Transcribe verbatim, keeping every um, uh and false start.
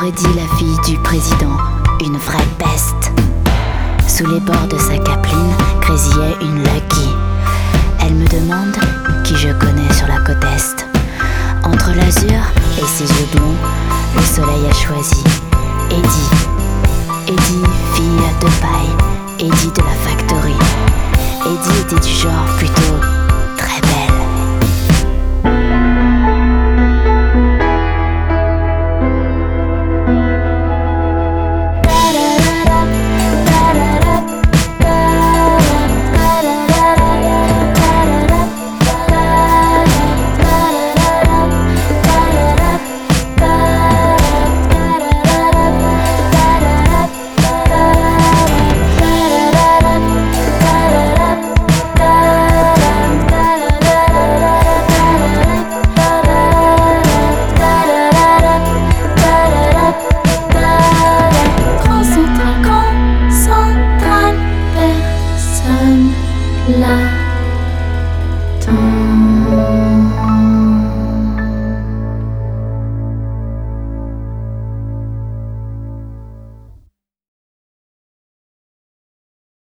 aurait dit la fille du président, une vraie peste. Sous les bords de sa capeline grésillait une Lucky. Elle me demande qui je connais sur la côte Est. Entre l'azur et ses yeux blonds, le soleil a choisi Eddie. Eddie, fille de paille, Eddie de la factory. Eddie était du genre plutôt très belle. La